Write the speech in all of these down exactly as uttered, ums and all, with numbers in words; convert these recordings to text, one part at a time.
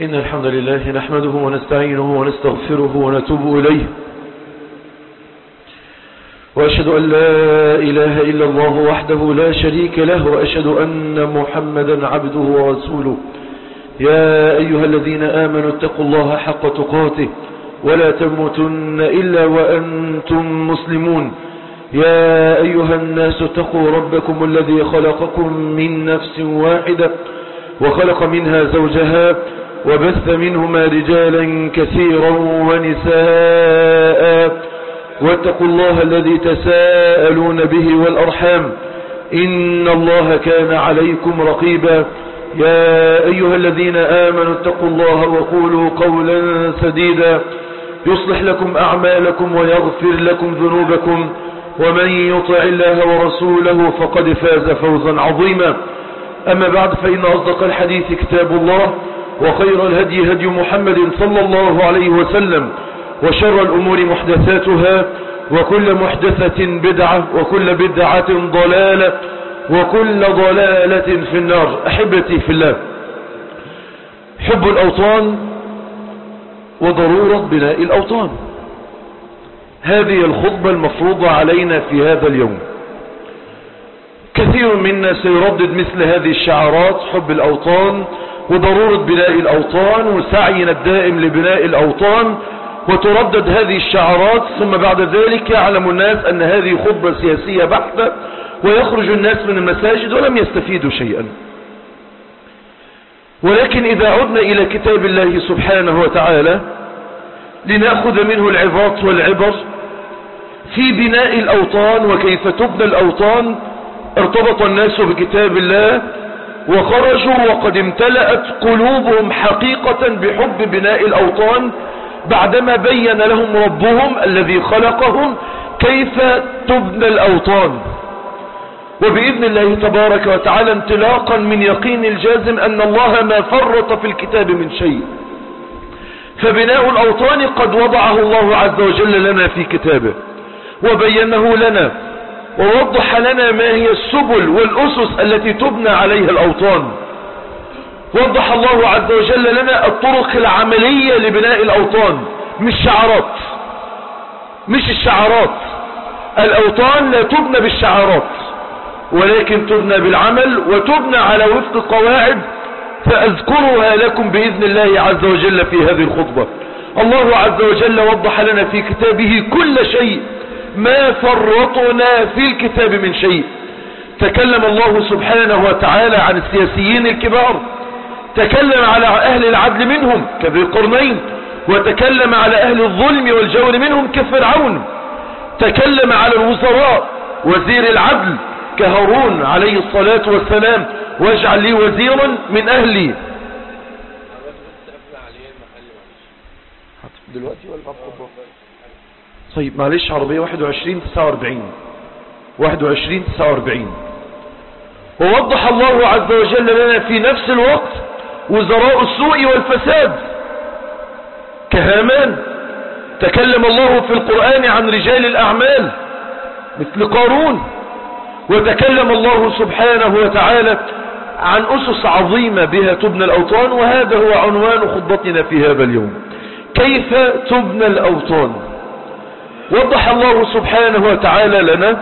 إن الحمد لله نحمده ونستعينه ونستغفره ونتوب إليه، وأشهد أن لا إله إلا الله وحده لا شريك له، وأشهد أن محمدا عبده ورسوله. يا أيها الذين آمنوا اتقوا الله حق تقاته ولا تموتن إلا وأنتم مسلمون. يا أيها الناس اتقوا ربكم الذي خلقكم من نفس واحدة وخلق منها زوجها وبث منهما رجالا كثيرا ونساء، واتقوا الله الذي تساءلون به والأرحام إن الله كان عليكم رقيبا. يا أيها الذين آمنوا اتقوا الله وقولوا قولا سديدا يصلح لكم أعمالكم ويغفر لكم ذنوبكم، ومن يطع الله ورسوله فقد فاز فوزا عظيما. أما بعد، فإن أصدق الحديث كتاب الله، وخير الهدي هدي محمد صلى الله عليه وسلم، وشر الأمور محدثاتها، وكل محدثة بدعة، وكل بدعة ضلالة، وكل ضلالة في النار. أحبتي في الله، حب الأوطان وضرورة بناء الأوطان، هذه الخطبة المفروضة علينا في هذا اليوم. كثير منا سيردد مثل هذه الشعارات: حب الأوطان وضرورة بناء الأوطان وسعينا الدائم لبناء الأوطان، وتردد هذه الشعارات، ثم بعد ذلك يعلم الناس أن هذه خطبة سياسية بحتة، ويخرج الناس من المساجد ولم يستفيدوا شيئا. ولكن إذا عدنا إلى كتاب الله سبحانه وتعالى لنأخذ منه العظات والعبر في بناء الأوطان وكيف تبنى الأوطان، ارتبط الناس بكتاب الله وخرجوا وقد امتلأت قلوبهم حقيقة بحب بناء الأوطان، بعدما بين لهم ربهم الذي خلقهم كيف تبنى الأوطان. وبإذن الله تبارك وتعالى انطلاقا من يقين الجازم أن الله ما فرط في الكتاب من شيء، فبناء الأوطان قد وضعه الله عز وجل لنا في كتابه وبينه لنا، ووضح لنا ما هي السبل والأسس التي تبنى عليها الأوطان. وضح الله عز وجل لنا الطرق العملية لبناء الأوطان، مش شعارات، مش الشعارات. الأوطان لا تبنى بالشعارات، ولكن تبنى بالعمل، وتبنى على وفق قواعد سأذكرها لكم بإذن الله عز وجل في هذه الخطبة. الله عز وجل وضح لنا في كتابه كل شيء، ما فرطنا في الكتاب من شيء. تكلم الله سبحانه وتعالى عن السياسيين الكبار، تكلم على أهل العدل منهم كذي القرنين، وتكلم على أهل الظلم والجور منهم كفرعون، تكلم على الوزراء، وزير العدل كهارون عليه الصلاة والسلام: واجعل لي وزيرا من أهلي. دلوقتي ولا بقى؟ طيب معلش، عربية واحد وعشرين تسعة واربعين واحد وعشرين تسعة واربعين. ووضح الله عز وجل لنا في نفس الوقت وزراء السوء والفساد كهامان. تكلم الله في القرآن عن رجال الأعمال مثل قارون. وتكلم الله سبحانه وتعالى عن أسس عظيمة بها تبنى الأوطان، وهذا هو عنوان خطبتنا في هذا اليوم: كيف تبنى الأوطان. وضح الله سبحانه وتعالى لنا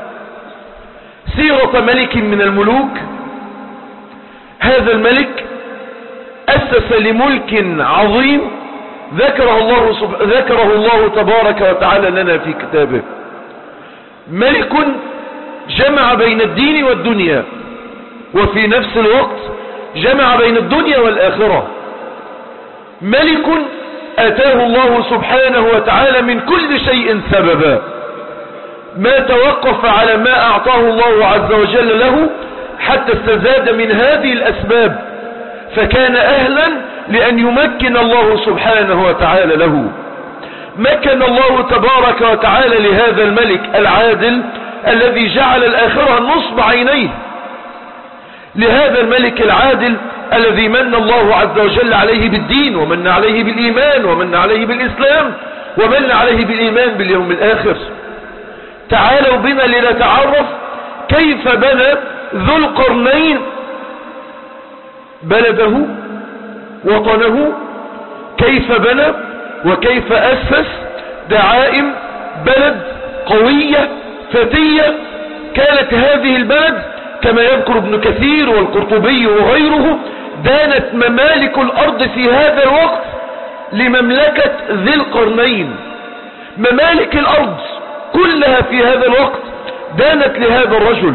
سيرة ملك من الملوك. هذا الملك أسس لملك عظيم ذكره الله, سب... ذكره الله تبارك وتعالى لنا في كتابه. ملك جمع بين الدين والدنيا، وفي نفس الوقت جمع بين الدنيا والآخرة. ملك أتاه الله سبحانه وتعالى من كل شيء سببا، ما توقف على ما أعطاه الله عز وجل له حتى استزاد من هذه الأسباب، فكان أهلا لأن يمكن الله سبحانه وتعالى له. مكن الله تبارك وتعالى لهذا الملك العادل الذي جعل الآخرة نصب عينيه، لهذا الملك العادل الذي من الله عز وجل عليه بالدين، ومن عليه بالإيمان، ومن عليه بالإسلام، ومن عليه بالإيمان باليوم الآخر. تعالوا بنا لنتعرف كيف بنى ذو القرنين بلده وطنه، كيف بنى وكيف أسس دعائم بلد قوية فتية. كانت هذه البلد كما يذكر ابن كثير والقرطبي وغيره دانت ممالك الأرض في هذا الوقت لمملكة ذي القرنين. ممالك الأرض كلها في هذا الوقت دانت لهذا الرجل.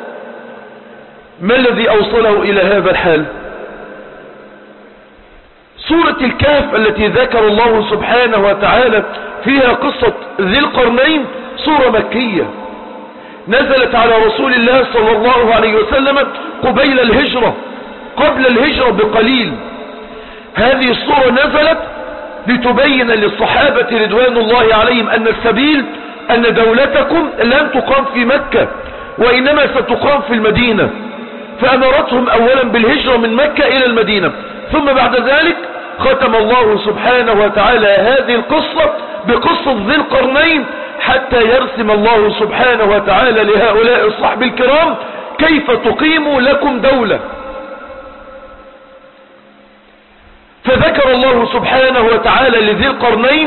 ما الذي أوصله إلى هذا الحال؟ سورة الكهف التي ذكر الله سبحانه وتعالى فيها قصة ذي القرنين سورة مكية نزلت على رسول الله صلى الله عليه وسلم قبيل الهجرة، قبل الهجرة بقليل. هذه السورة نزلت لتبين للصحابة رضوان الله عليهم أن السبيل أن دولتكم لن تقام في مكة وإنما ستقام في المدينة، فأمرتهم أولا بالهجرة من مكة إلى المدينة، ثم بعد ذلك ختم الله سبحانه وتعالى هذه القصة بقصة ذي القرنين حتى يرسم الله سبحانه وتعالى لهؤلاء الصحب الكرام كيف تقيموا لكم دولة. فذكر الله سبحانه وتعالى لذي القرنين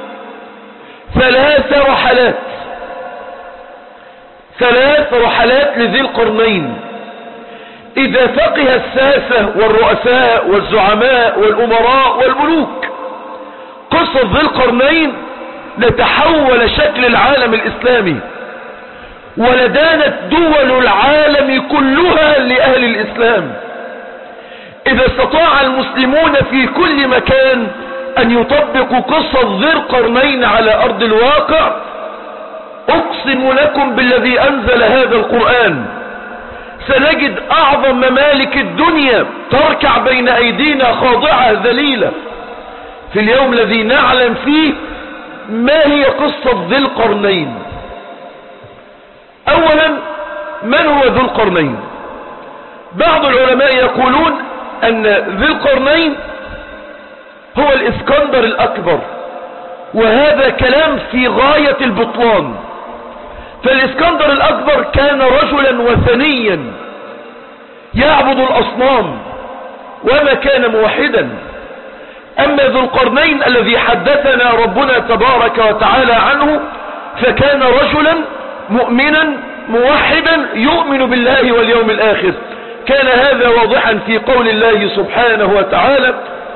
ثلاث رحلات ثلاث رحلات لذي القرنين. إذا فقه الساسة والرؤساء والزعماء والأمراء والملوك قصة ذي القرنين لتحول شكل العالم الإسلامي ولدانت دول العالم كلها لأهل الإسلام. إذا استطاع المسلمون في كل مكان أن يطبقوا قصة ذي القرنين على أرض الواقع، أقسم لكم بالذي أنزل هذا القرآن سنجد أعظم ممالك الدنيا تركع بين أيدينا خاضعة ذليلة في اليوم الذي نعلم فيه ما هي قصة ذي القرنين. أولا، من هو ذو القرنين؟ بعض العلماء يقولون أن ذي القرنين هو الإسكندر الأكبر، وهذا كلام في غاية البطلان. فالإسكندر الأكبر كان رجلا وثنيا يعبد الأصنام وما كان موحدا. أما ذو القرنين الذي حدثنا ربنا تبارك وتعالى عنه فكان رجلا مؤمنا موحدا يؤمن بالله واليوم الآخر. كان هذا واضحا في قول الله سبحانه وتعالى: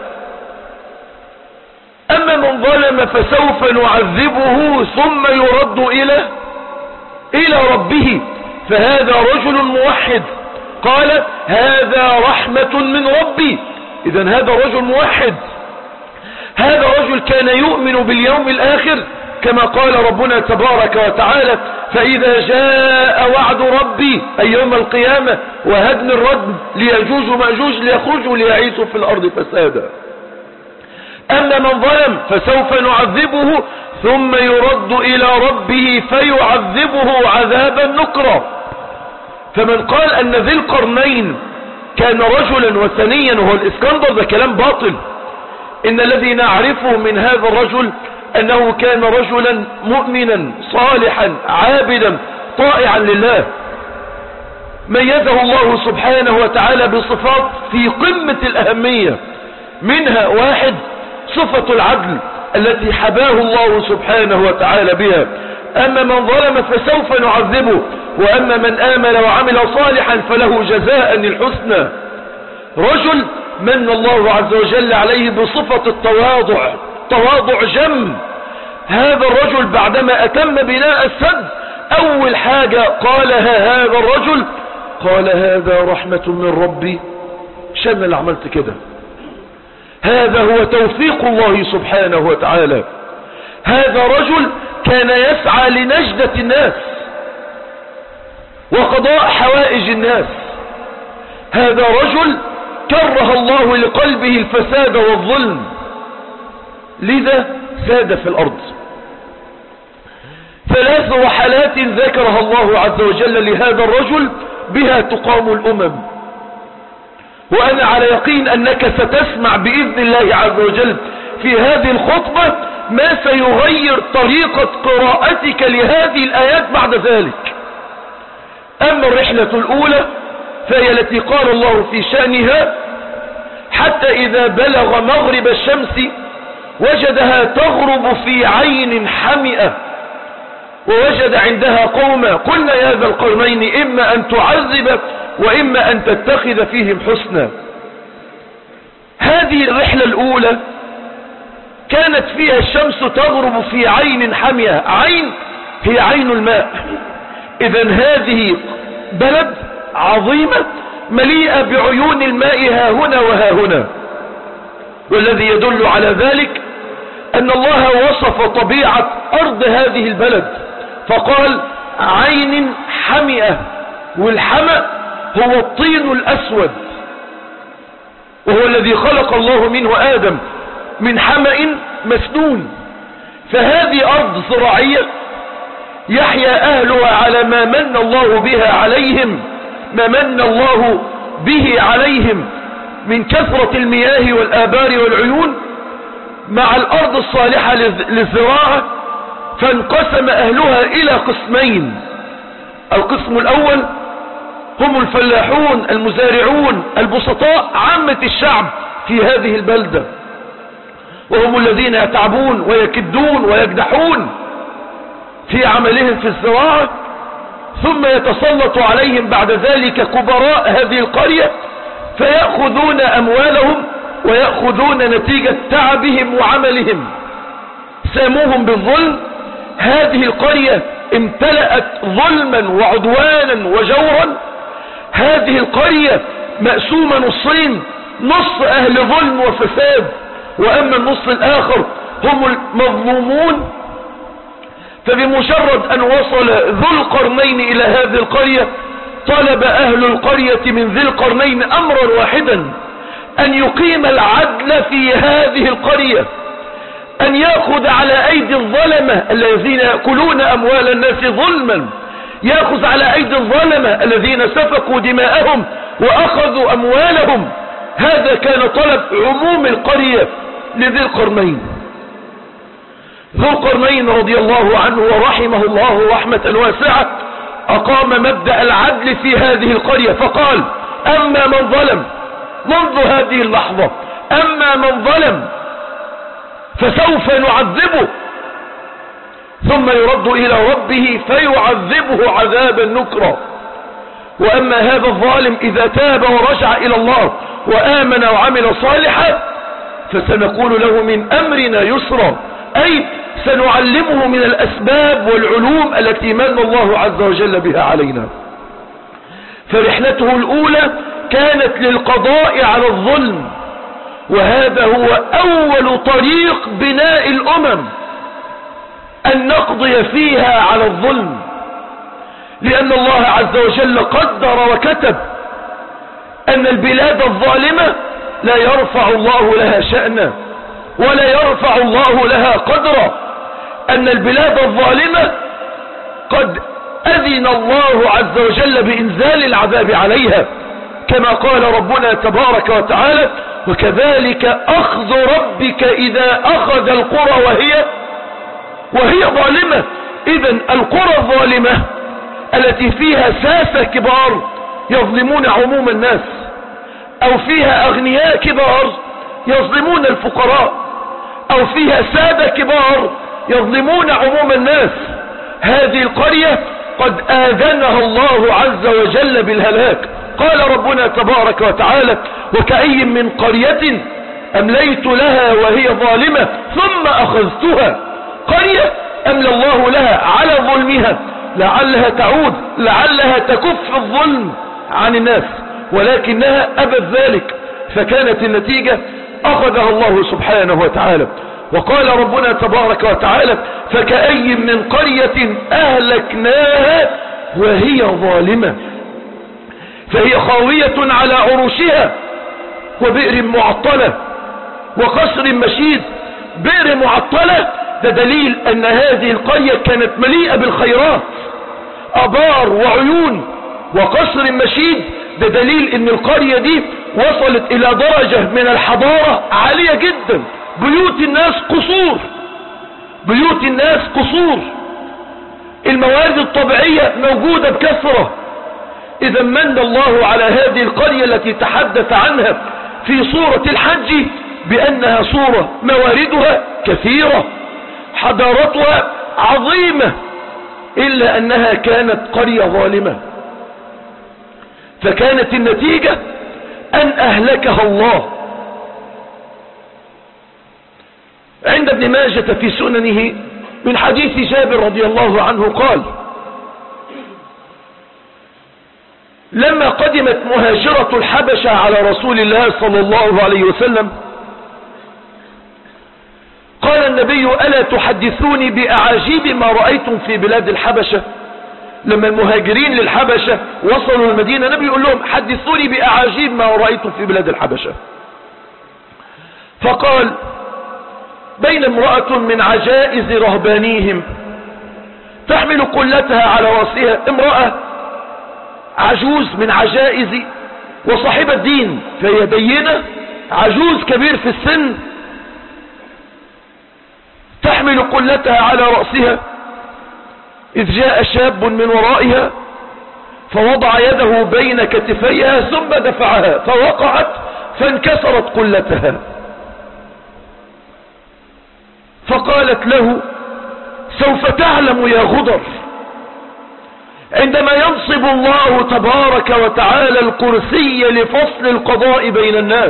أما من ظلم فسوف نعذبه ثم يرد إلى إلى ربه فهذا رجل موحد. قال: هذا رحمة من ربي. إذن هذا رجل موحد، هذا رجل كان يؤمن باليوم الآخر كما قال ربنا تبارك وتعالى: فإذا جاء وعد ربي أي يوم القيامة وهدم الردم ليجوج ومأجوج ليخرجوا ليعيثوا في الأرض فسادا. أما من ظلم فسوف نعذبه ثم يرد إلى ربه فيعذبه عذابا نكرا. فمن قال أن ذي القرنين كان رجلا وثنيا وهو الإسكندر ده كلام باطل. إن الذي نعرفه من هذا الرجل أنه كان رجلا مؤمنا صالحا عابدا طائعا لله، ميزه الله سبحانه وتعالى بصفات في قمة الأهمية، منها واحد صفة العدل التي حباه الله سبحانه وتعالى بها. أما من ظلم فسوف نعذبه وأما من آمن وعمل صالحا فله جزاء الحسنى. رجل من الله عز وجل عليه بصفة التواضع، تواضع جم. هذا الرجل بعدما أتم بناء السد أول حاجة قالها هذا الرجل قال: هذا رحمة من ربي، شان اللي عملت كده. هذا هو توفيق الله سبحانه وتعالى. هذا رجل كان يسعى لنجدة الناس وقضاء حوائج الناس. هذا رجل كره الله لقلبه الفساد والظلم، لذا ساد في الأرض. ثلاث رحلات ذكرها الله عز وجل لهذا الرجل بها تقام الأمم، وأنا على يقين أنك ستسمع بإذن الله عز وجل في هذه الخطبة ما سيغير طريقة قراءتك لهذه الآيات بعد ذلك. أما الرحلة الأولى فهي التي قال الله في شأنها: حتى إذا بلغ مغرب الشمس وجدها تغرب في عين حمئة، ووجد عندها قوما قلنا يا ذا القرنين إما أن تعذب وإما أن تتخذ فيهم حسنا. هذه الرحلة الأولى كانت فيها الشمس تغرب في عين حمئة، عين هي عين الماء. إذن هذه بلد عظيمة مليئة بعيون الماء ها هنا وها هنا. والذي يدل على ذلك أن الله وصف طبيعة أرض هذه البلد فقال عين حمئة، والحمأ هو الطين الأسود، وهو الذي خلق الله منه آدم من حمأ مسنون. فهذه أرض زراعية يحيا أهلها على ما من الله بها عليهم، ما من الله به عليهم من كثرة المياه والآبار والعيون مع الأرض الصالحة للزراعة. فانقسم أهلها إلى قسمين. القسم الأول هم الفلاحون المزارعون البسطاء، عامة الشعب في هذه البلدة، وهم الذين يتعبون ويكدون ويجدحون في عملهم في الزراعة. ثم يتسلط عليهم بعد ذلك كبراء هذه القرية فيأخذون أموالهم ويأخذون نتيجة تعبهم وعملهم. ساموهم بالظلم. هذه القرية امتلأت ظلما وعدوانا وجورا. هذه القرية مقسومة نصين، نص أهل ظلم وفساد وأما النص الآخر هم المظلومون. فبمجرد أن وصل ذو القرنين إلى هذه القرية طلب أهل القرية من ذي القرنين أمرا واحدا، أن يقيم العدل في هذه القرية، أن يأخذ على أيدي الظلمة الذين يأكلون أموال الناس ظلما، يأخذ على أيدي الظلمة الذين سفكوا دماءهم وأخذوا أموالهم. هذا كان طلب عموم القرية لذي القرنين. ذو القرنين رضي الله عنه ورحمه الله رحمة واسعة أقام مبدأ العدل في هذه القرية فقال أما من ظلم منذ هذه اللحظة، أما من ظلم فسوف نعذبه ثم يرد إلى ربه فيعذبه عذابا نكرا، وأما هذا الظالم إذا تاب ورجع إلى الله وآمن وعمل صالحا فسنقول له من أمرنا يسرا، أي سنعلمه من الأسباب والعلوم التي من الله عز وجل بها علينا. فرحلته الأولى كانت للقضاء على الظلم، وهذا هو أول طريق بناء الأمم، أن نقضي فيها على الظلم، لأن الله عز وجل قدر وكتب أن البلاد الظالمة لا يرفع الله لها شأنا ولا يرفع الله لها قدرا، أن البلاد الظالمة قد أذن الله عز وجل بإنزال العذاب عليها، كما قال ربنا تبارك وتعالى وكذلك أخذ ربك إذا أخذ القرى وهي وهي ظالمة. إذن القرى الظالمة التي فيها ساسة كبار يظلمون عموم الناس، أو فيها أغنياء كبار يظلمون الفقراء، أو فيها سادة كبار يظلمون عموم الناس، هذه القرية قد آذنها الله عز وجل بالهلاك. قال ربنا تبارك وتعالى وكأي من قرية أمليت لها وهي ظالمة ثم أخذتها. قرية أملى الله لها على ظلمها لعلها تعود، لعلها تكف الظلم عن الناس، ولكنها أبت ذلك، فكانت النتيجة أخذها الله سبحانه وتعالى. وقال ربنا تبارك وتعالى فكأي من قرية أهلكناها وهي ظالمة فهي خاوية على عروشها وبئر معطلة وقصر مشيد. بئر معطلة ده دليل أن هذه القرية كانت مليئة بالخيرات، أبار وعيون. وقصر مشيد ده دليل أن القرية دي وصلت إلى درجة من الحضارة عالية جدا. بيوت الناس قصور، بيوت الناس قصور. الموارد الطبيعية موجودة بكثرة. إذا من الله على هذه القرية التي تحدث عنها في سورة الحج بأنها سورة مواردها كثيرة حضارتها عظيمة، إلا أنها كانت قرية ظالمة، فكانت النتيجة أن أهلكها الله. عند ابن ماجة في سننه من حديث جابر رضي الله عنه قال: لما قدمت مهاجرة الحبشة على رسول الله صلى الله عليه وسلم قال النبي: ألا تحدثوني بأعاجيب ما رأيتم في بلاد الحبشة؟ لما المهاجرين للحبشة وصلوا المدينة النبي يقول لهم: حدثوني بأعاجيب ما رأيتم في بلاد الحبشة. فقال: بين امرأة من عجائز رهبانيهم تحمل قلتها على رأسها، امرأة عجوز من عجائز وصاحبة دين، فهي دينة عجوز كبير في السن، تحمل قلتها على رأسها، إذ جاء شاب من ورائها فوضع يده بين كتفيها ثم دفعها فوقعت فانكسرت قلتها، فقالت له: سوف تعلم يا غدر عندما ينصب الله تبارك وتعالى الكرسي لفصل القضاء بين الناس،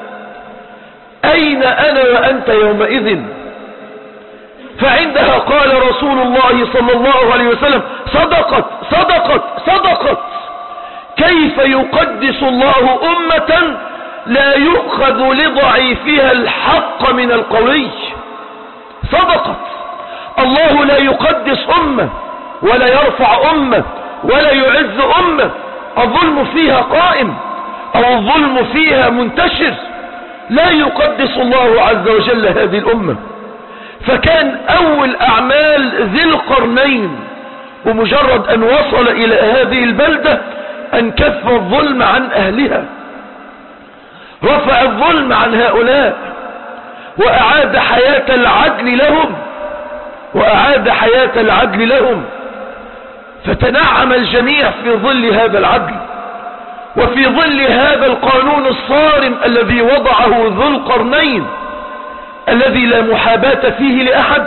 أين أنا وأنت يومئذ؟ فعندها قال رسول الله صلى الله عليه وسلم: صدقت صدقت صدقت. كيف يقدس الله أمة لا يؤخذ لضعيفها الحق من القوي؟ صدقت. الله لا يقدس أمة ولا يرفع أمة ولا يعز أمة الظلم فيها قائم أو الظلم فيها منتشر، لا يقدس الله عز وجل هذه الأمة. فكان أول أعمال ذي القرنين ومجرد أن وصل إلى هذه البلدة أن كف الظلم عن أهلها، رفع الظلم عن هؤلاء وأعاد حياة العدل لهم وأعاد حياة العدل لهم فتنعم الجميع في ظل هذا العدل وفي ظل هذا القانون الصارم الذي وضعه ذو القرنين الذي لا محاباة فيه لأحد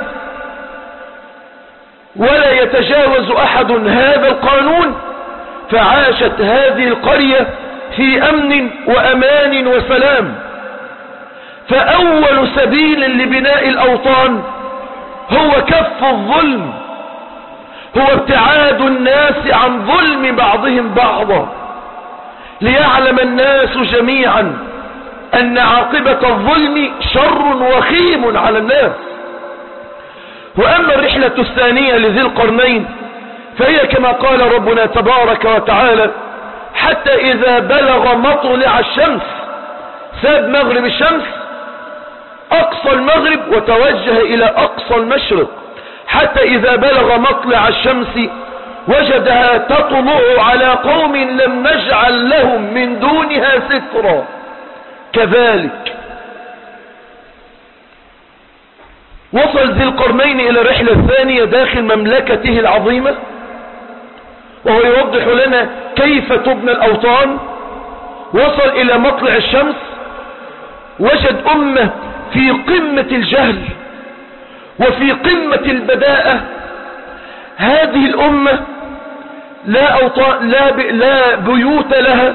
ولا يتجاوز أحد هذا القانون. فعاشت هذه القرية في أمن وأمان وسلام. فأول سبيل لبناء الأوطان هو كف الظلم، هو ابتعاد الناس عن ظلم بعضهم بعضا، ليعلم الناس جميعا أن عاقبة الظلم شر وخيم على الناس. وأما الرحلة الثانية لذي القرنين فهي كما قال ربنا تبارك وتعالى: حتى إذا بلغ مطلع الشمس، ساب مغرب الشمس أقصى المغرب وتوجه إلى أقصى المشرق، حتى إذا بلغ مطلع الشمس وجدها تطلع على قوم لم نجعل لهم من دونها سترا. كذلك وصل ذي القرنين إلى الرحلة الثانية داخل مملكته العظيمة، وهو يوضح لنا كيف تبنى الأوطان. وصل إلى مطلع الشمس وجد أمة في قمة الجهل وفي قمة البداءة. هذه الأمة لا أوطان لا, لا بيوت لها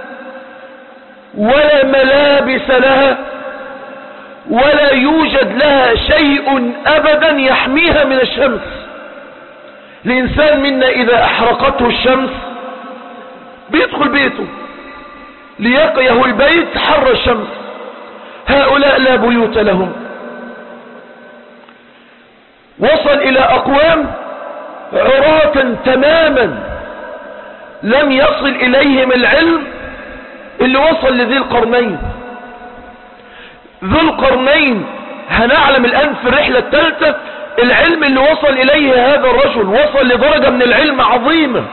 ولا ملابس لها ولا يوجد لها شيء أبدا يحميها من الشمس. الإنسان منا إذا أحرقته الشمس بيدخل بيته ليقيه البيت حر الشمس. هؤلاء لا بيوت لهم. وصل إلى أقوام عراة تماما لم يصل إليهم العلم اللي وصل لذي القرنين. ذو القرنين هنعلم الآن في الرحلة الثالثة العلم اللي وصل إليه هذا الرجل، وصل لدرجة من العلم عظيمة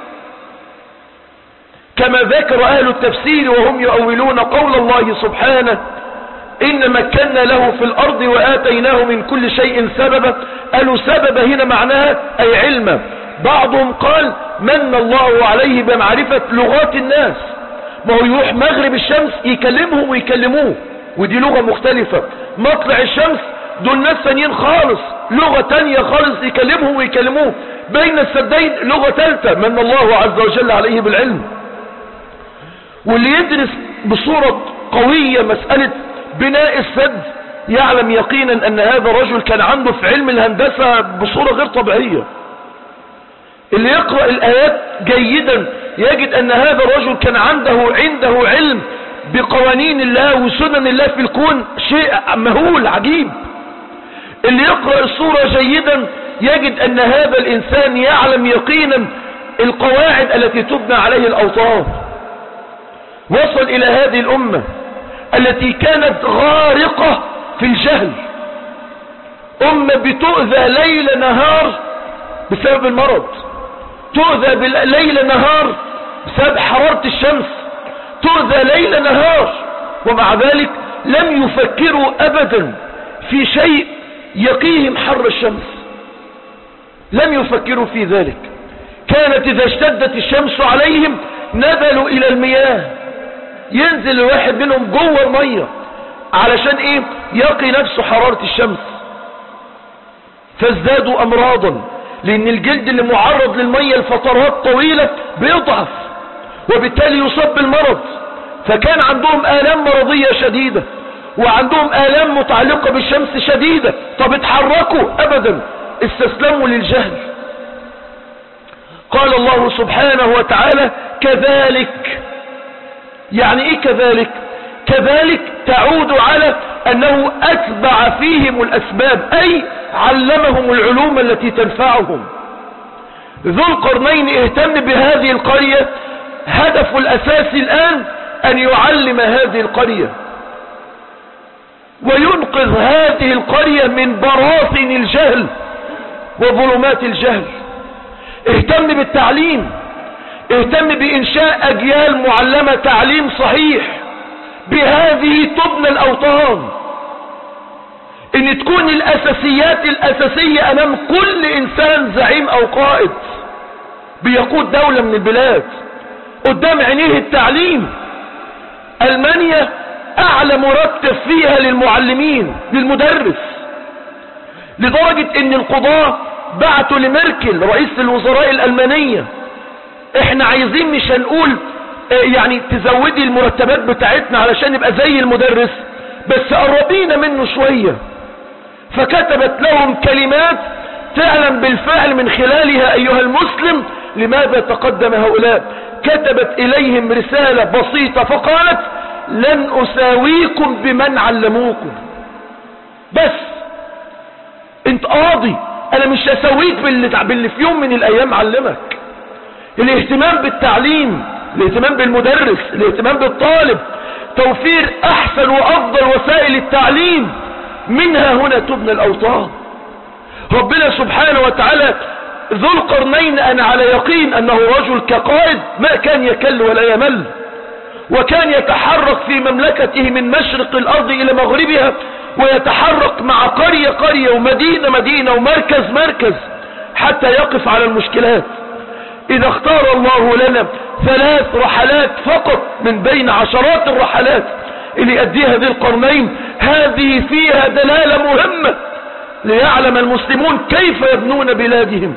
كما ذكر أهل التفسير وهم يؤولون قول الله سبحانه: إن مكنا له في الأرض وآتيناه من كل شيء سببا. قالوا سبب هنا معناها أي علما. بعضهم قال من الله عليه بمعرفة لغات الناس ما هو يروح مغرب الشمس يكلمهم ويكلموه، ودي لغة مختلفة. مطلع الشمس دول ناس ثانيين خالص، لغة تانية خالص يكلمهم ويكلموه. بين السدين لغة ثالثة من الله عز وجل عليه بالعلم. واللي يدرس بصورة قوية مسألة بناء السد يعلم يقينا ان هذا الرجل كان عنده في علم الهندسة بصورة غير طبيعية. اللي يقرأ الآيات جيدا يجد ان هذا الرجل كان عنده عنده علم بقوانين الله وسنن الله في الكون، شيء مهول عجيب. اللي يقرأ الصورة جيدا يجد ان هذا الانسان يعلم يقينا القواعد التي تبنى عليه الاوطان. وصل الى هذه الامة التي كانت غارقة في الجهل، امة بتؤذى ليل نهار بسبب المرض، تؤذى ليل نهار بسبب حرارة الشمس، تؤذى ليل نهار، ومع ذلك لم يفكروا ابدا في شيء يقيهم حر الشمس، لم يفكروا في ذلك. كانت اذا اشتدت الشمس عليهم نزلوا الى المياه، ينزل الواحد منهم جوه المية علشان ايه؟ يقي نفسه حرارة الشمس. فازدادوا امراضا، لان الجلد اللي معرض للمية لفترات طويلة بيضعف وبالتالي يصاب بالمرض. فكان عندهم آلام مرضية شديدة وعندهم آلام متعلقة بالشمس شديدة. طب اتحركوا؟ ابدا، استسلموا للجهل. قال الله سبحانه وتعالى كذلك. يعني ايه كذلك؟ كذلك تعود على انه اتبع فيهم الاسباب، اي علمهم العلوم التي تنفعهم. ذو القرنين اهتم بهذه القرية، هدفه الاساسي الان ان يعلم هذه القرية وينقذ هذه القرية من براثن الجهل وظلمات الجهل. اهتم بالتعليم، اهتم بإنشاء أجيال معلمة تعليم صحيح. بهذه تبنى الأوطان، ان تكون الأساسيات الأساسية أمام كل إنسان زعيم أو قائد بيقود دولة من البلاد. قدام عينيه التعليم. ألمانيا أعلى مرتب فيها للمعلمين للمدرس، لدرجة ان القضاة بعتوا لميركل رئيس الوزراء الألمانية احنا عايزين مش هنقول يعني تزودي المرتبات بتاعتنا علشان يبقى زي المدرس، بس قربينا منه شوية. فكتبت لهم كلمات تعلم بالفعل من خلالها ايها المسلم لماذا تقدم هؤلاء. كتبت اليهم رسالة بسيطة فقالت لن اساويكم بمن علموكم، بس انت قاضي، انا مش هساويك باللي في يوم من الايام علمك. الاهتمام بالتعليم، الاهتمام بالمدرس، الاهتمام بالطالب، توفير احسن وافضل وسائل التعليم، منها هنا تبنى الاوطان. ربنا سبحانه وتعالى ذو القرنين انا على يقين انه رجل كقائد ما كان يكل ولا يمل، وكان يتحرك في مملكته من مشرق الارض الى مغربها، ويتحرك مع قرية قرية ومدينة مدينة ومركز مركز حتى يقف على المشكلات. إذا اختار الله لنا ثلاث رحلات فقط من بين عشرات الرحلات اللي يؤديها ذي القرنين، هذه فيها دلالة مهمة ليعلم المسلمون كيف يبنون بلادهم،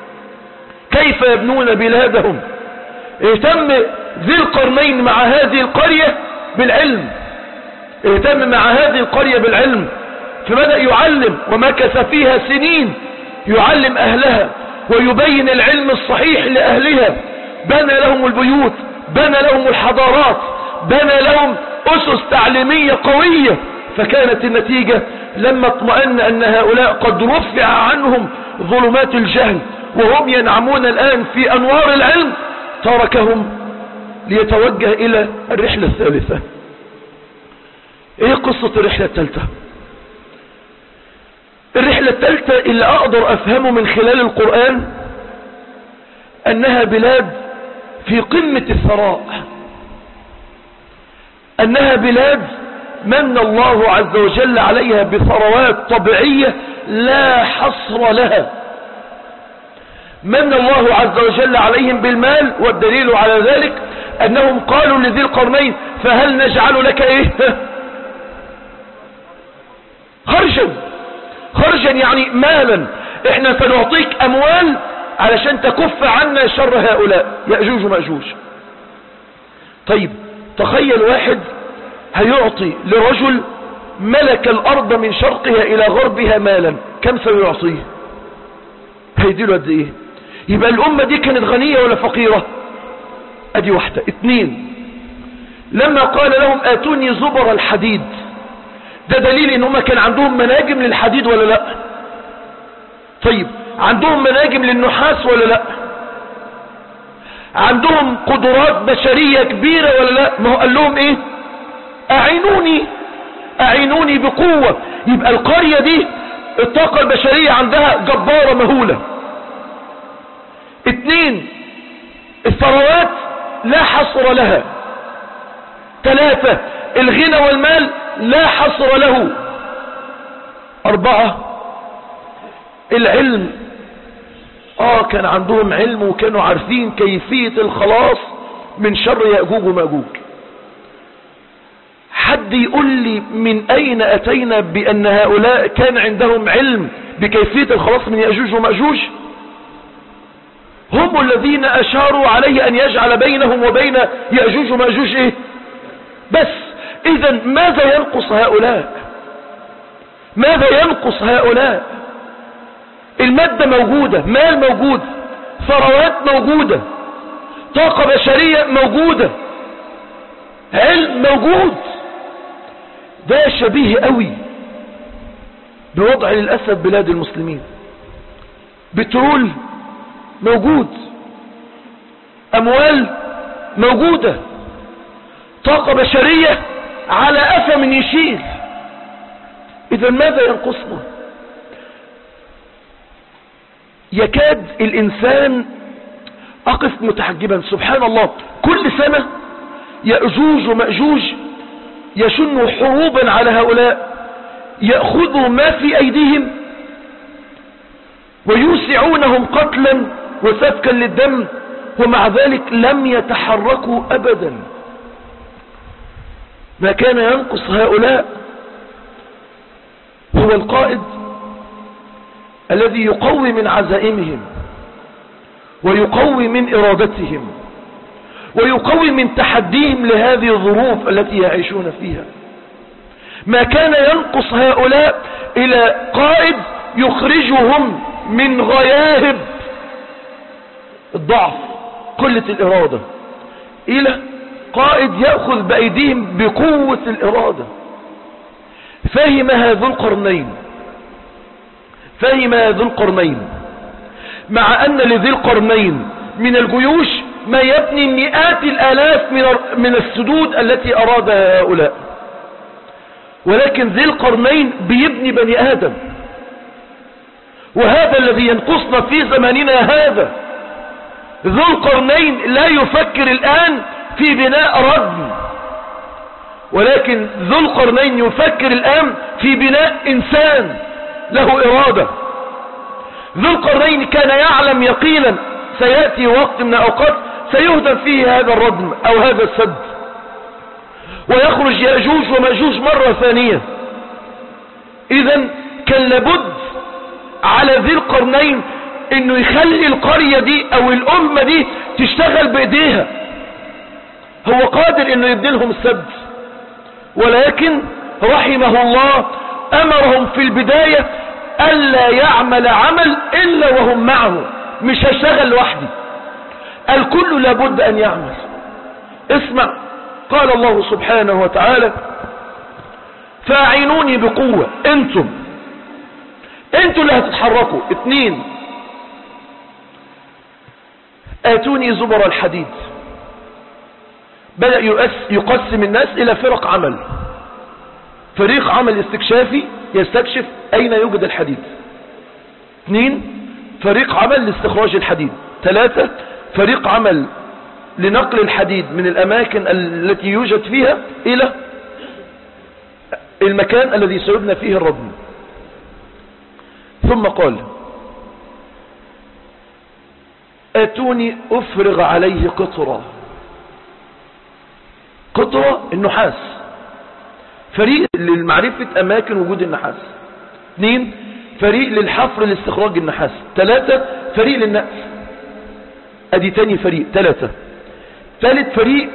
كيف يبنون بلادهم. اهتم ذي القرنين مع هذه القرية بالعلم، اهتم مع هذه القرية بالعلم، فبدأ يعلم ومكث فيها سنين يعلم أهلها ويبين العلم الصحيح لأهلها. بنى لهم البيوت، بنى لهم الحضارات، بنى لهم أسس تعليمية قوية. فكانت النتيجة لما اطمأن أن هؤلاء قد رفع عنهم ظلمات الجهل وهم ينعمون الآن في أنوار العلم، تركهم ليتوجه إلى الرحلة الثالثة. ايه قصة الرحلة الثالثة؟ الرحلة الثالثة اللي اقدر افهمه من خلال القرآن انها بلاد في قمة الثراء، انها بلاد من الله عز وجل عليها بثروات طبيعية لا حصر لها. من الله عز وجل عليهم بالمال، والدليل على ذلك أنهم قالوا لذي القرنين فهل نجعل لك إيه خرجا خرجا يعني مالا، احنا سنعطيك أموال علشان تكف عنا شر هؤلاء يأجوج ومأجوج. طيب تخيل واحد هيعطي لرجل ملك الأرض من شرقها إلى غربها مالا، كم سيعطيه؟ هيديله قد إيه؟ يبقى الأمة دي كانت غنية ولا فقيرة؟ أدي واحدة. اتنين، لما قال لهم آتوني زبر الحديد، ده دليل إن هم كان عندهم مناجم للحديد ولا لا؟ طيب عندهم مناجم للنحاس ولا لا؟ عندهم قدرات بشرية كبيرة ولا لا؟ ما هو قال لهم ايه؟ اعينوني اعينوني بقوة. يبقى القرية دي الطاقة البشرية عندها جبارة مهولة. اتنين، الثروات لا حصر لها. ثلاثة، الغنى والمال لا حصر له. أربعة، العلم. آه كان عندهم علم وكانوا عارفين كيفية الخلاص من شر يأجوج ومأجوج. حد يقول لي من أين أتينا بأن هؤلاء كان عندهم علم بكيفية الخلاص من يأجوج ومأجوج؟ هم الذين أشاروا عليه أن يجعل بينهم وبين يأجوج ومأجوج إيه؟ بس إذا ماذا ينقص هؤلاء؟ ماذا ينقص هؤلاء؟ المادة موجودة، مال موجود، ثروات موجودة، طاقة بشرية موجودة، علم موجود. ده شبيه قوي بوضع للأسف بلاد المسلمين. بترول موجود، أموال موجودة، طاقة بشرية على أفى من يشيل. إذا ماذا ينقصنا؟ يكاد الإنسان أقف متحجبا. سبحان الله، كل سنة يأجوج ومأجوج يشنوا حروبا على هؤلاء، يأخذوا ما في أيديهم ويوسعونهم قتلا وسفكا للدم، ومع ذلك لم يتحركوا أبدا. ما كان ينقص هؤلاء هو القائد الذي يقوي من عزائمهم ويقوي من إرادتهم ويقوي من تحديهم لهذه الظروف التي يعيشون فيها. ما كان ينقص هؤلاء إلى قائد يخرجهم من غياهب الضعف قلة الإرادة إلى قائد يأخذ بأيديهم بقوة الإرادة. فهم ذو القرنين فهم ذو القرنين مع أن لذي القرنين من الجيوش ما يبني مئات الآلاف من السدود التي أرادها هؤلاء، ولكن ذي القرنين بيبني بني آدم، وهذا الذي ينقصنا في زماننا هذا. ذو القرنين لا يفكر الآن في بناء ردم، ولكن ذو القرنين يفكر الآن في بناء إنسان له إرادة. ذو القرنين كان يعلم يقينا سيأتي وقت من الأوقات سيهدم فيه هذا الردم أو هذا السد، ويخرج يأجوج ومأجوج مرة ثانية. إذن كان لابد على ذي القرنين انه يخلي القرية دي او الامة دي تشتغل بايديها. هو قادر انه يبدلهم السد، ولكن رحمه الله امرهم في البداية الا يعمل عمل الا وهم معه. مش هشتغل لوحدي، الكل لابد ان يعمل. اسمع، قال الله سبحانه وتعالى فاعينوني بقوة. انتم انتم اللي هتتحركوا. اتنين، آتوني زبر الحديد. بدأ يقسم الناس إلى فرق عمل. فريق عمل استكشافي يستكشف أين يوجد الحديد. اثنين، فريق عمل لاستخراج الحديد. ثلاثة، فريق عمل لنقل الحديد من الأماكن التي يوجد فيها إلى المكان الذي سيبنى فيه الردم. ثم قال آتوني أفرغ عليه قطرا. قطرة النحاس، فريق للمعرفة أماكن وجود النحاس. اثنين فريق للحفر لاستخراج النحاس. ثلاثة فريق للنقل. ادي تاني فريق. ثلاثة. ثالث فريق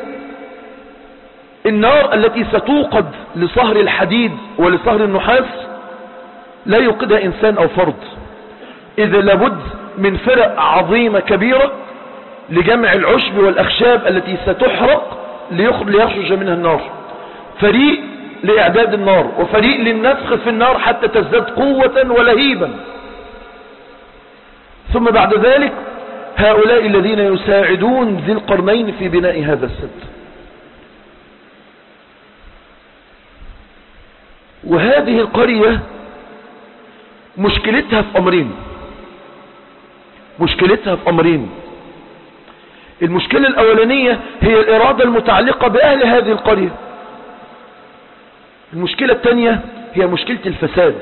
النار التي ستوقد لصهر الحديد ولصهر النحاس، لا يوقدها إنسان أو فرد، إذا لابد من فرق عظيمة كبيرة لجمع العشب والأخشاب التي ستحرق ليخرج منها النار. فريق لإعداد النار، وفريق للنفخ في النار حتى تزداد قوة ولهيبا. ثم بعد ذلك هؤلاء الذين يساعدون ذي القرنين في بناء هذا السد. وهذه القرية مشكلتها في أمرين. مشكلتها في أمرين. المشكلة الأولانية هي الإرادة المتعلقة بأهل هذه القرية. المشكلة الثانية هي مشكلة الفساد.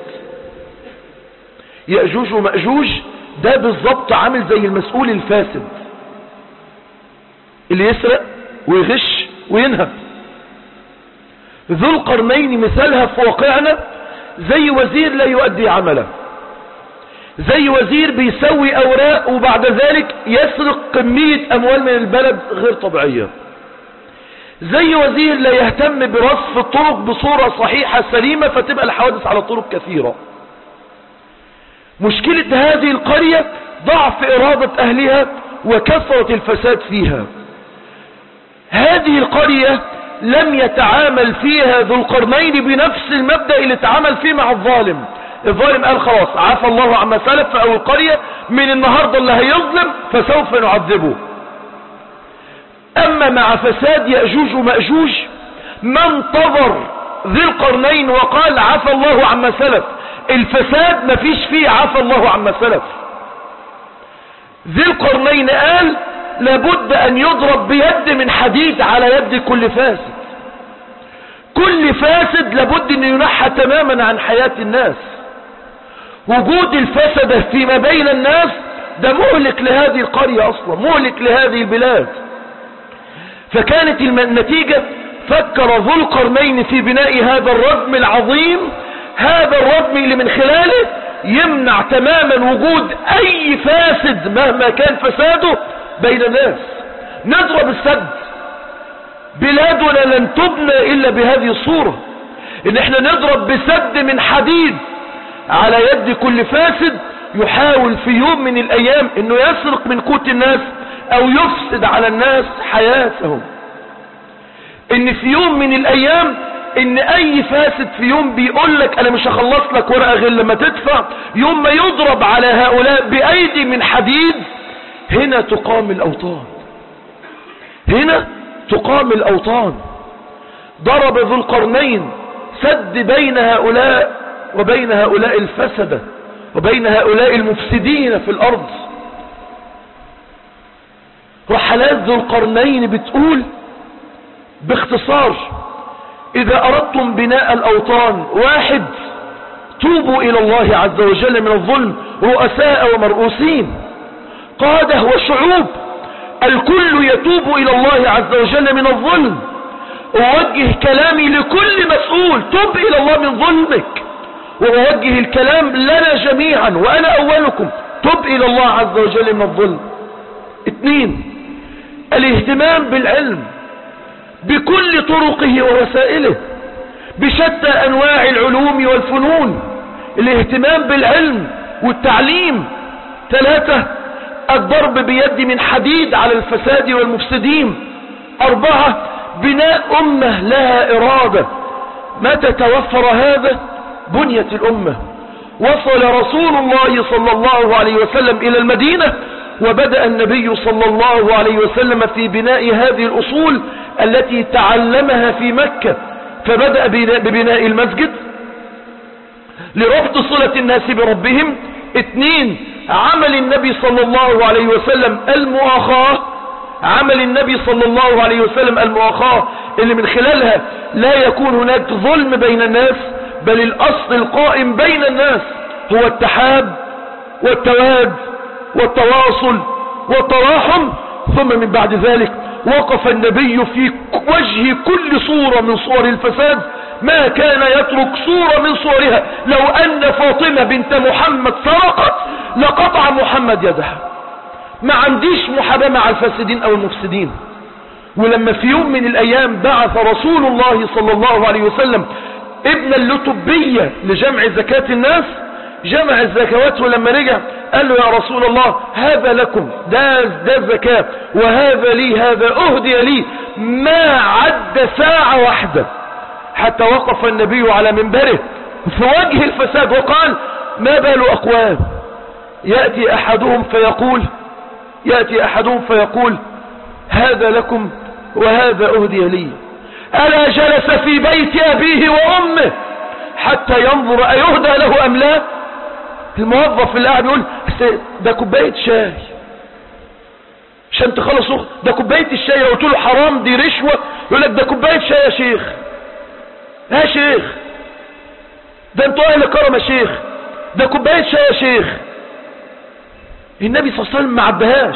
يأجوج ومأجوج ده بالضبط عامل زي المسؤول الفاسد اللي يسرق ويغش وينهب. ذو القرنين مثالها في واقعنا زي وزير لا يؤدي عمله، زي وزير بيسوي أوراق وبعد ذلك يسرق كمية أموال من البلد غير طبيعية، زي وزير لا يهتم برصف الطرق بصورة صحيحة سليمة فتبقى الحوادث على طرق كثيرة. مشكلة هذه القرية ضعف إرادة أهلها وكثرة الفساد فيها. هذه القرية لم يتعامل فيها ذو القرنين بنفس المبدأ اللي تعامل فيه مع الظالم. الظالم قال خلاص عفى الله عما سلف، أو القرية من النهاردة اللي هيظلم فسوف نعذبه. أما مع فساد يأجوج ومأجوج ما انتظر ذي القرنين وقال عفى الله عما سلف. الفساد ما فيش فيه عفى الله عما سلف. ذي القرنين قال لابد أن يضرب بيد من حديد على يد كل فاسد. كل فاسد لابد أن ينحى تماما عن حياة الناس. وجود الفسد فيما بين الناس ده مهلك لهذه القرية أصلا، مهلك لهذه البلاد. فكانت النتيجة فكر ذو القرنين في بناء هذا الردم العظيم، هذا الردم اللي من خلاله يمنع تماما وجود أي فاسد مهما كان فساده بين الناس. نضرب السد. بلادنا لن تبنى إلا بهذه الصورة، إن احنا نضرب بسد من حديد على يد كل فاسد يحاول في يوم من الأيام إنه يسرق من قوت الناس أو يفسد على الناس حياتهم. إن في يوم من الأيام إن أي فاسد في يوم بيقول لك أنا مش هخلص لك ورقة غير لما تدفع، يوم ما يضرب على هؤلاء بأيدي من حديد، هنا تقام الأوطان. هنا تقام الأوطان. ضرب ذو القرنين سد بين هؤلاء وبين هؤلاء الفسدة وبين هؤلاء المفسدين في الأرض. رحلات ذو القرنين بتقول باختصار إذا أردتم بناء الأوطان: واحد، توبوا إلى الله عز وجل من الظلم، رؤساء ومرؤوسين، قادة وشعوب، الكل يتوب إلى الله عز وجل من الظلم. أوجه كلامي لكل مسؤول: تب إلى الله من ظلمك. وأوجه الكلام لنا جميعا وأنا أولكم: تب إلى الله عز وجل من الظلم. اثنين، الاهتمام بالعلم بكل طرقه ووسائله، بشتى أنواع العلوم والفنون، الاهتمام بالعلم والتعليم. ثلاثة، الضرب بيد من حديد على الفساد والمفسدين. أربعة، بناء أمة لها إرادة. متى توفر هذا بنيت الأمة. وصل رسول الله صلى الله عليه وسلم إلى المدينة، وبدأ النبي صلى الله عليه وسلم في بناء هذه الأصول التي تعلمها في مكة. فبدأ ببناء المسجد لربط صلة الناس بربهم. اثنين، عمل النبي صلى الله عليه وسلم المؤاخاة. عمل النبي صلى الله عليه وسلم المؤاخاة اللي من خلالها لا يكون هناك ظلم بين الناس، بل الأصل القائم بين الناس هو التحاب والتواد والتواصل والتراحم. ثم من بعد ذلك وقف النبي في وجه كل صورة من صور الفساد، ما كان يترك صورة من صورها. لو أن فاطمة بنت محمد سرقت لقطع محمد يدها. ما عنديش محاباة مع الفاسدين أو المفسدين. ولما في يوم من الأيام بعث رسول الله صلى الله عليه وسلم ابن اللتبية لجمع زكاة الناس، جمع الزكوات، ولما رجع قال له يا رسول الله هذا لكم، ده ده زكاة، وهذا لي، هذا أهدي لي. ما عد ساعة واحدة حتى وقف النبي على منبره في وجه الفساد وقال ما بال أقوام يأتي أحدهم فيقول يأتي أحدهم فيقول هذا لكم وهذا أهدي لي، ألا جلس في بيت أبيه وأمه حتى ينظر أيهدى له أم لا؟ الموظف اللي قاعد يقول ده كوباية شاي عشان تخلص، ده كوباية الشاي، لو قلت له حرام دي رشوة يقول لك ده كوباية شاي يا شيخ. يا شيخ ده انتوا اهل كرم يا شيخ، ده كوباية شاي يا شيخ. النبي صلى الله عليه وسلم ما عدهاش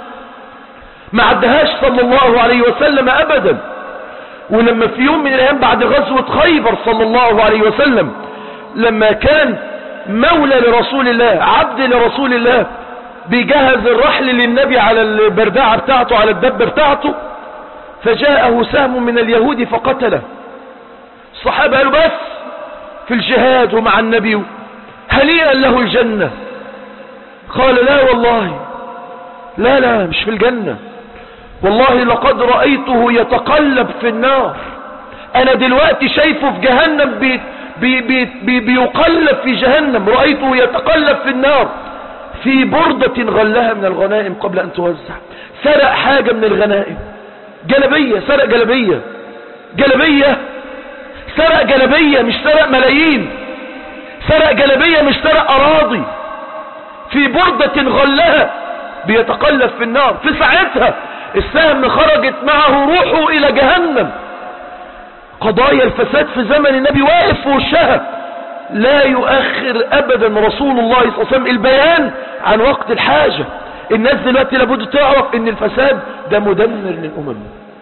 ما عدهاش صلى الله عليه وسلم ابدا. ولما في يوم من الايام بعد غزوة خيبر صلى الله عليه وسلم، لما كان مولى لرسول الله، عبد لرسول الله، بيجهز الرحل للنبي على البرداعة بتاعته، على الدبة بتاعته، فجاءه سهم من اليهود فقتله. الصحابة قالوا بس في الجهاد ومع النبي هنيئا له الجنة. قال لا والله، لا لا مش في الجنة، والله لقد رأيته يتقلب في النار. انا دلوقتي شايفه في جهنم بي بي بي بي بيقلب في جهنم، رأيته يتقلب في النار في بردة غلها من الغنائم قبل ان توزع. سرق حاجة من الغنائم، جلبية، سرق جلبية، جلبية سرق جلبية، مش سرق ملايين، سرق جلبية مش سرق اراضي، في بردة غلها بيتقلب في النار. في ساعتها السهم خرجت معه روحه الى جهنم. قضايا الفساد في زمن النبي واقف في وشها، لا يؤخر ابدا رسول الله صلى الله عليه وسلم البيان عن وقت الحاجة. الناس دلوقتي لابد تعرف ان الفساد ده مدمر للامم.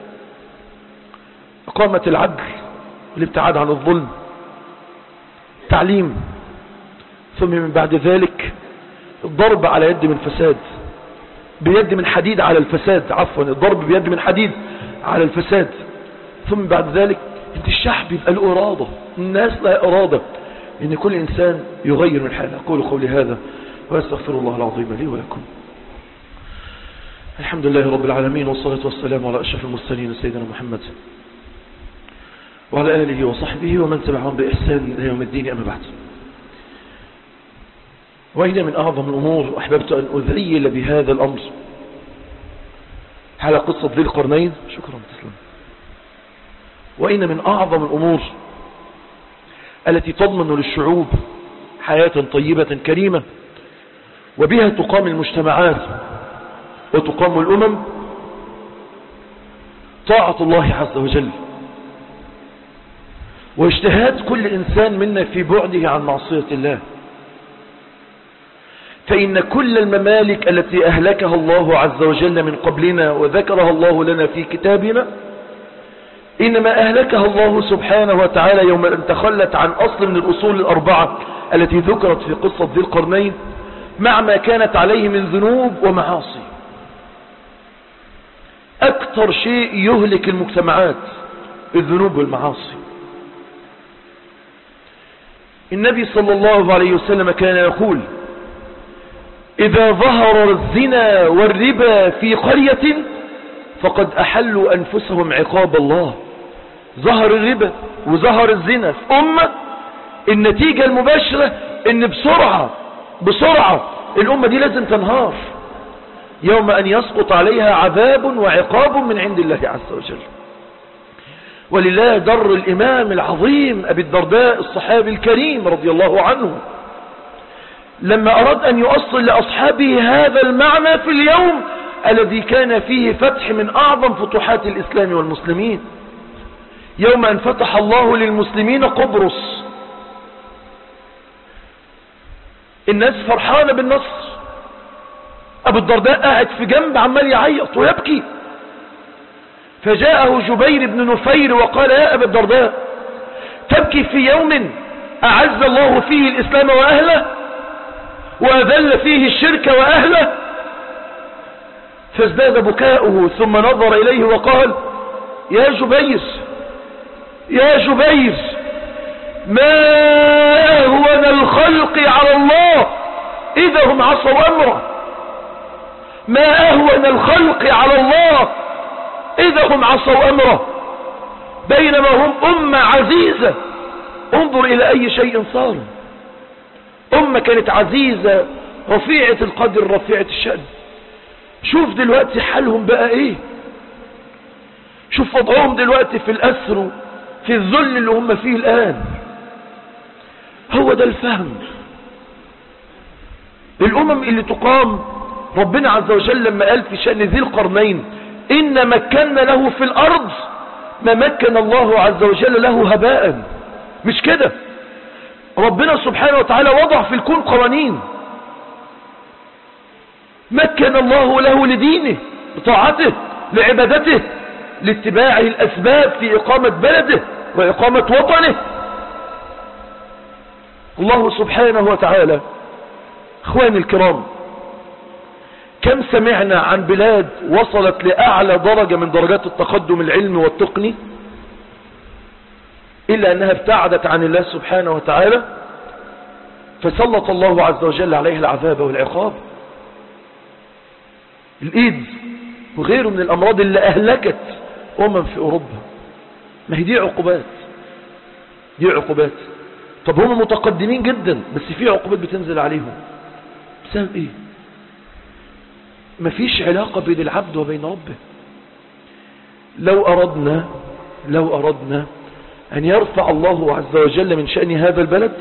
اقامة العدل والابتعاد عن الظلم، تعليم، ثم من بعد ذلك الضرب على يد من فساد، بيد من حديد على الفساد، عفوا الضرب بيد من حديد على الفساد. ثم بعد ذلك انت الشعب يبقى له إرادة، الناس لا إرادة، ان كل انسان يغير من حاله. اقول قولي هذا واستغفر الله العظيم لي ولكم. الحمد لله رب العالمين، والصلاة والسلام على أشرف المرسلين سيدنا محمد وعلى آله وصحبه ومن تبعهم بإحسان إلى يوم الدين. أما بعد، وإن من أعظم الأمور أحببت أن أذيل بهذا الأمر على قصة ذي القرنين. شكرا تسلم. وإن من أعظم الأمور التي تضمن للشعوب حياة طيبة كريمة وبها تقام المجتمعات وتقام الأمم طاعة الله عز وجل، واجتهاد كل إنسان منا في بعده عن معصية الله. فإن كل الممالك التي أهلكها الله عز وجل من قبلنا وذكرها الله لنا في كتابنا، إنما أهلكها الله سبحانه وتعالى يوم أن تخلت عن أصل من الأصول الأربعة التي ذكرت في قصة ذي القرنين، مع ما كانت عليه من ذنوب ومعاصي. أكثر شيء يهلك المجتمعات الذنوب والمعاصي. النبي صلى الله عليه وسلم كان يقول: إذا ظهر الزنا والربا في قرية فقد أحلوا أنفسهم عقاب الله. ظهر الربا وظهر الزنا في أمة، النتيجة المباشرة إن بسرعة بسرعة الأمة دي لازم تنهار، يوم أن يسقط عليها عذاب وعقاب من عند الله عز وجل. ولله در الإمام العظيم أبي الدرداء الصحابي الكريم رضي الله عنه، لما أراد أن يؤصل لأصحابه هذا المعنى في اليوم الذي كان فيه فتح من أعظم فتوحات الإسلام والمسلمين، يوم أن فتح الله للمسلمين قبرص. الناس فرحانة بالنصر، أبو الدرداء قاعد في جنب عمال يعيط ويبكي. فجاءه جبير بن نفير وقال يا أبا الدرداء تبكي في يوم أعز الله فيه الإسلام وأهله وأذل فيه الشرك وأهله؟ فازداد بكاؤه ثم نظر إليه وقال يا جبير يا جبير ما أهون الخلق على الله إذا هم عصوا أمره، ما أهون الخلق على الله إذا هم عصوا أمره، بينما هم أمة عزيزة. انظر إلى أي شيء صاروا، أمة كانت عزيزة رفيعة القدر رفيعة الشأن. شوف دلوقتي حالهم بقى إيه، شوف وضعهم دلوقتي في الأسر في الذل اللي هم فيه الآن. هو ده الفهم. الأمم اللي تقام، ربنا عز وجل لما قال في شأن ذي القرنين إن مكنا له في الأرض ما مكن الله عز وجل له هباء، مش كده. ربنا سبحانه وتعالى وضع في الكون قوانين، مكن الله له لدينه لطاعته لعبادته لاتباعه الأسباب في إقامة بلده وإقامة وطنه. الله سبحانه وتعالى اخواني الكرام كم سمعنا عن بلاد وصلت لأعلى درجة من درجات التقدم العلمي والتقني إلا أنها ابتعدت عن الله سبحانه وتعالى فسلط الله عز وجل عليه العذاب والعقاب. الإيدز وغيره من الأمراض اللي أهلكت أمم في أوروبا، ما هي دي عقوبات، دي عقوبات. طب هم متقدمين جدا بس في عقوبات بتنزل عليهم بسبب إيه؟ مفيش علاقة بين العبد وبين ربه. لو أردنا لو أردنا أن يرفع الله عز وجل من شأن هذا البلد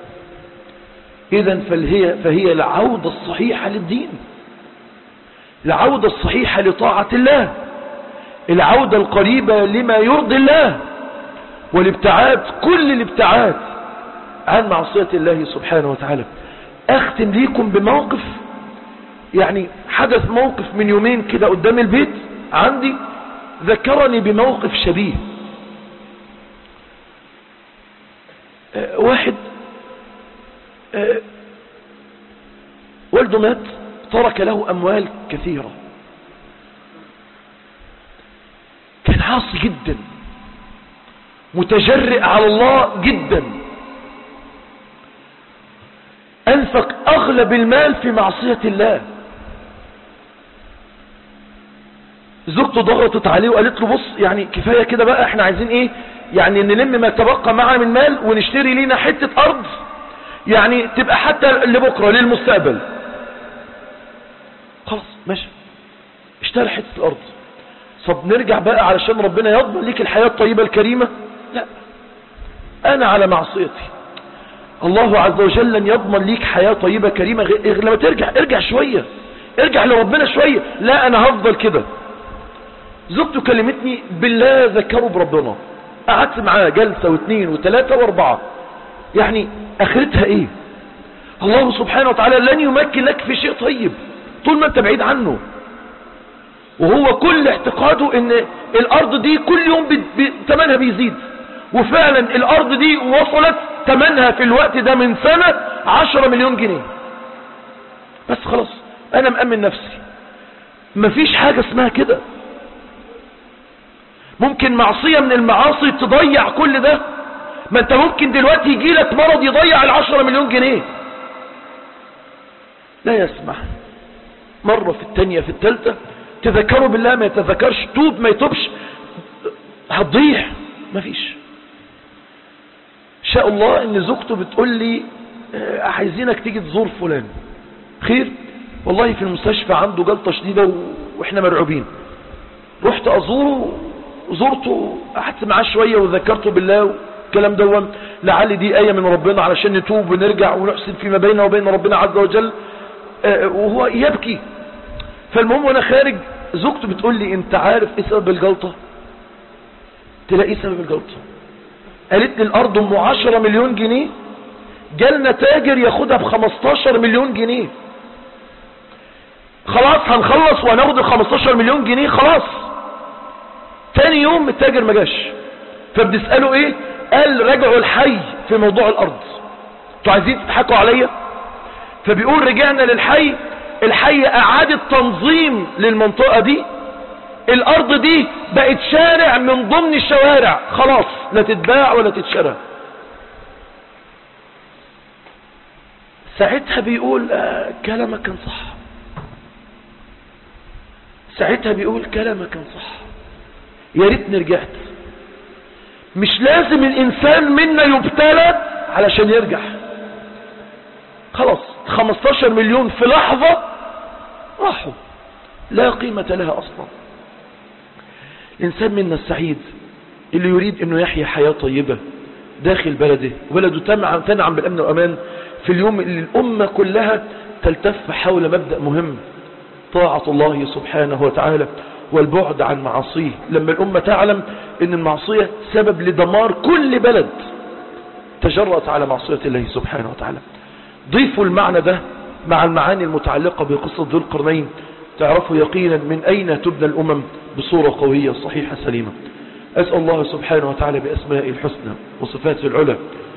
إذن فهي, فهي العودة الصحيحة للدين، العودة الصحيحة لطاعة الله، العودة القريبة لما يرضي الله، والابتعاد كل الابتعاد عن معصية الله سبحانه وتعالى. أختم ليكم بموقف، يعني حدث موقف من يومين كده قدام البيت عندي ذكرني بموقف شبيه. أه واحد أه والده مات ترك له أموال كثيرة، كان عاصي جدا متجرئ على الله جدا، أنفق أغلب المال في معصية الله. زوجته ضغطت عليه وقالت له بص يعني كفاية كده بقى، احنا عايزين ايه يعني نلم ما تبقى معنا من مال ونشتري لينا حتة أرض يعني تبقى حتى لبكرة للمستقبل. خلاص ماشي، اشتري حتة الأرض. طب نرجع بقى علشان ربنا يضمن ليك الحياة الطيبة الكريمة؟ لا، أنا على معصيتي، الله عز وجل لن يضمن ليك حياة طيبة كريمة غير لما ترجع. ارجع شوية، ارجع لربنا شوية. لا أنا هفضل كده. زوجته كلمتني بالله ذكروا بربنا، قعدت معاه جلسة واثنين وثلاثة واربعة، يعني اخرتها ايه؟ الله سبحانه وتعالى لن يمكن لك في شيء طيب طول ما انت بعيد عنه. وهو كل اعتقاده ان الارض دي كل يوم ثمنها بيزيد، وفعلا الارض دي وصلت ثمنها في الوقت ده من سنة عشرة مليون جنيه. بس خلاص انا مأمن نفسي، مفيش حاجة اسمها كده. ممكن معصية من المعاصي تضيع كل ده. ما انت ممكن دلوقتي يجي لك مرض يضيع العشرة مليون جنيه. لا يسمح، مرة في التانية في التالتة تذكروا بالله ما يتذكرش، توب ما يتوبش، هتضيع. مفيش. شاء الله ان زوجته بتقول لي عايزينك تيجي تزور فلان. خير والله في المستشفى عنده جلطة شديدة واحنا مرعوبين. رحت ازوره وزورته، قعدت معاه شوية وذكرته بالله والكلام ده، لعل دي آية من ربنا علشان نتوب ونرجع ونحسن فيما بيننا وبين ربنا عز وجل. وهو يبكي. فالمهم وانا خارج زوجته بتقول لي انت عارف ايه سبب الجلطة؟ تلاقي سبب الجلطة. قالت لي الارض ام عشرة مليون جنيه، جالنا تاجر ياخدها بخمستاشر مليون جنيه. خلاص هنخلص وهناخد الخمستاشر مليون جنيه خلاص. تاني يوم التاجر ما جاش، فبنسأله ايه؟ قال رجعوا الحي في موضوع الارض، انتوا عايزين تضحكوا عليا؟ فبيقول رجعنا للحي، الحي اعاد التنظيم للمنطقة دي، الارض دي بقت شارع من ضمن الشوارع، خلاص لا تتباع ولا تتشرى. ساعتها بيقول آه كلامك كان صح، ساعتها بيقول كلامك كان صح، يا ريتني رجعت. مش لازم الانسان منا يبتلى علشان يرجع. خلاص خمستاشر مليون في لحظة راحوا، لا قيمة لها اصلا. الانسان منا السعيد اللي يريد انه يحيا حياة طيبة داخل بلده، وبلده تنعم بالامن وامان، في اليوم اللي الامة كلها تلتف حول مبدأ مهم، طاعة الله سبحانه وتعالى والبعد عن معاصيه. لما الامة تعلم ان المعصية سبب لدمار كل بلد تجرأت على معصية الله سبحانه وتعالى. ضيفوا المعنى ده مع المعاني المتعلقة بقصة ذو القرنين، تعرفوا يقينا من اين تبنى الامم بصورة قوية صحيحة سليمة. أسأل الله سبحانه وتعالى بأسماء الحسنى وصفاته العلى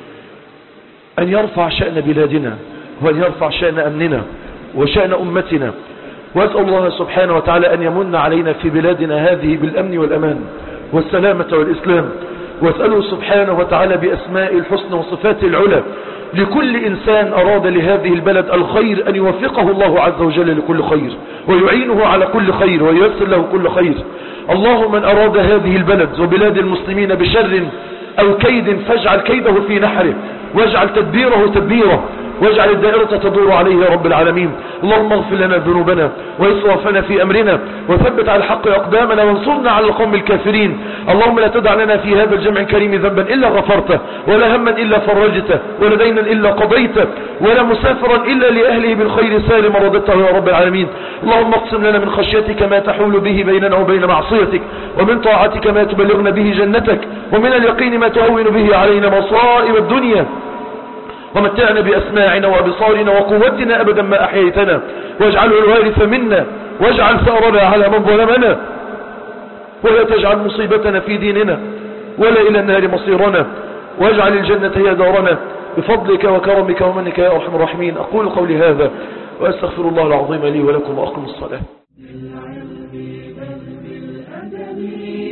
أن يرفع شأن بلادنا، وأن يرفع شأن أمننا وشأن أمتنا. وأسأل الله سبحانه وتعالى أن يمن علينا في بلادنا هذه بالأمن والأمان والسلامة والإسلام. وأسأله سبحانه وتعالى بأسماء الحسنى وصفاته العلى لكل إنسان أراد لهذه البلد الخير أن يوفقه الله عز وجل لكل خير، ويعينه على كل خير، وييسر له كل خير. اللهم من أراد هذه البلد وبلاد المسلمين بشر أو كيد فاجعل كيده في نحره، واجعل تدبيره تدبيره، واجعل الدائرة تدور عليه يا رب العالمين. اللهم اغفر لنا ذنوبنا وإسرافنا في أمرنا، وثبت على الحق أقدامنا، وانصرنا على القوم الكافرين. اللهم لا تدع لنا في هذا الجمع الكريم ذنبا إلا غفرته، ولا هما إلا فرجته، ولا دينا إلا قضيته، ولا مسافرا إلا لأهله بالخير سالم رددته يا رب العالمين. اللهم اقسم لنا من خشيتك ما تحول به بيننا وبين معصيتك، ومن طاعتك ما تبلغنا به جنتك، ومن اليقين ما تهون به علينا مصائب الدنيا. ومتعنا بأسماعنا وأبصارنا وقوتنا أبدا ما أحييتنا، واجعله الوارث منا، واجعل ثأرنا على من ظلمنا، ولا تجعل مصيبتنا في ديننا، ولا إلى النار مصيرنا، واجعل الجنة هي دارنا بفضلك وكرمك ومنك يا أرحم الراحمين. أقول قولي هذا وأستغفر الله العظيم لي ولكم، وأقم الصلاة.